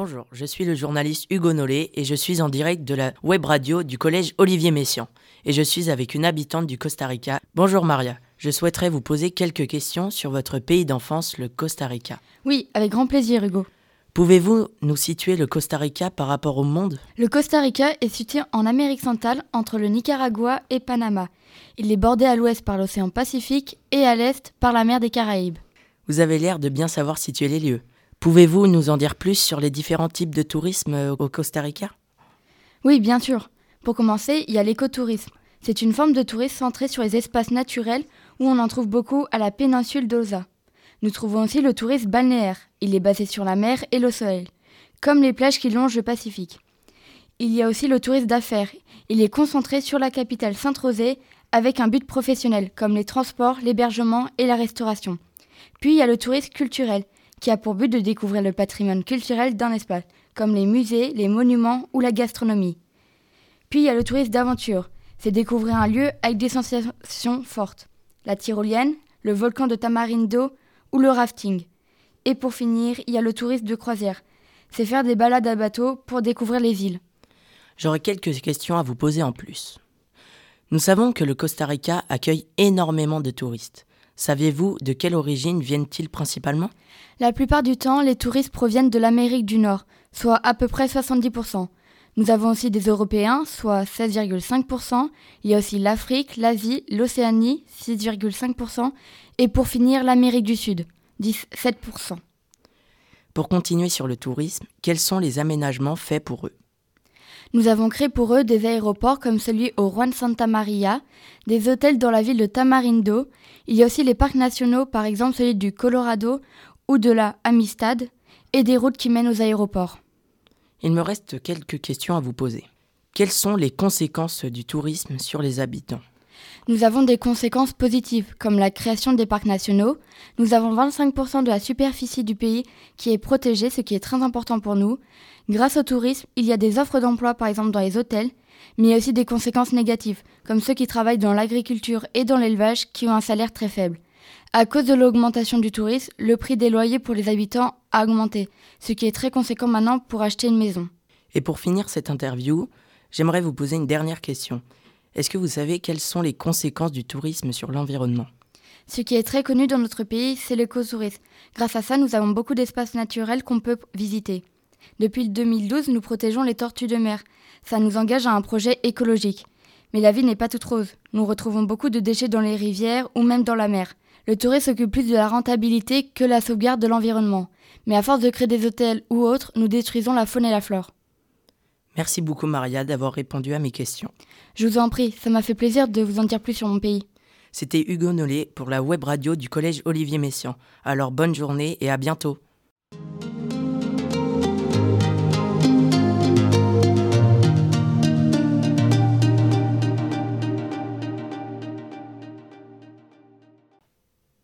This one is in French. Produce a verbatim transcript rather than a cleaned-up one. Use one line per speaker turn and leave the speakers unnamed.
Bonjour, je suis le journaliste Hugo Nollet et je suis en direct de la web radio du collège Olivier Messiaen. Et je suis avec une habitante du Costa Rica. Bonjour Maria, je souhaiterais vous poser quelques questions sur votre pays d'enfance, le Costa Rica.
Oui, avec grand plaisir Hugo.
Pouvez-vous nous situer le Costa Rica par rapport au monde ?
Le Costa Rica est situé en Amérique centrale entre le Nicaragua et Panama. Il est bordé à l'ouest par l'océan Pacifique et à l'est par la mer des Caraïbes.
Vous avez l'air de bien savoir situer les lieux. Pouvez-vous nous en dire plus sur les différents types de tourisme au Costa Rica ?
Oui, bien sûr. Pour commencer, il y a l'écotourisme. C'est une forme de tourisme centrée sur les espaces naturels où on en trouve beaucoup à la péninsule d'Osa. Nous trouvons aussi le tourisme balnéaire. Il est basé sur la mer et le soleil, comme les plages qui longent le Pacifique. Il y a aussi le tourisme d'affaires. Il est concentré sur la capitale Sainte-Rosée avec un but professionnel, comme les transports, l'hébergement et la restauration. Puis il y a le tourisme culturel, qui a pour but de découvrir le patrimoine culturel d'un espace, comme les musées, les monuments ou la gastronomie. Puis il y a le tourisme d'aventure, c'est découvrir un lieu avec des sensations fortes, la tyrolienne, le volcan de Tamarindo ou le rafting. Et pour finir, il y a le tourisme de croisière, c'est faire des balades à bateau pour découvrir les îles.
J'aurais quelques questions à vous poser en plus. Nous savons que le Costa Rica accueille énormément de touristes. Saviez-vous de quelle origine viennent-ils principalement ?
La plupart du temps, les touristes proviennent de l'Amérique du Nord, soit à peu près soixante-dix pour cent. Nous avons aussi des Européens, soit seize virgule cinq pour cent. Il y a aussi l'Afrique, l'Asie, l'Océanie, six virgule cinq pour cent. Et pour finir, l'Amérique du Sud, dix-sept pour cent.
Pour continuer sur le tourisme, quels sont les aménagements faits pour eux ?
Nous avons créé pour eux des aéroports comme celui au Juan Santa Maria, des hôtels dans la ville de Tamarindo. Il y a aussi les parcs nationaux, par exemple celui du Colorado ou de la Amistad, et des routes qui mènent aux aéroports.
Il me reste quelques questions à vous poser. Quelles sont les conséquences du tourisme sur les habitants ?
Nous avons des conséquences positives, comme la création des parcs nationaux. Nous avons vingt-cinq pour cent de la superficie du pays qui est protégée, ce qui est très important pour nous. Grâce au tourisme, il y a des offres d'emploi, par exemple dans les hôtels, mais il y a aussi des conséquences négatives, comme ceux qui travaillent dans l'agriculture et dans l'élevage qui ont un salaire très faible. À cause de l'augmentation du tourisme, le prix des loyers pour les habitants a augmenté, ce qui est très conséquent maintenant pour acheter une maison.
Et pour finir cette interview, j'aimerais vous poser une dernière question. Est-ce que vous savez quelles sont les conséquences du tourisme sur l'environnement ?
Ce qui est très connu dans notre pays, c'est l'écotourisme. Grâce à ça, nous avons beaucoup d'espaces naturels qu'on peut visiter. Depuis deux mille douze, nous protégeons les tortues de mer. Ça nous engage à un projet écologique. Mais la vie n'est pas toute rose. Nous retrouvons beaucoup de déchets dans les rivières ou même dans la mer. Le tourisme s'occupe plus de la rentabilité que la sauvegarde de l'environnement. Mais à force de créer des hôtels ou autres, nous détruisons la faune et la flore.
Merci beaucoup Maria d'avoir répondu à mes questions.
Je vous en prie, ça m'a fait plaisir de vous en dire plus sur mon pays.
C'était Hugo Nollet pour la web radio du collège Olivier Messiaen. Alors bonne journée et à bientôt.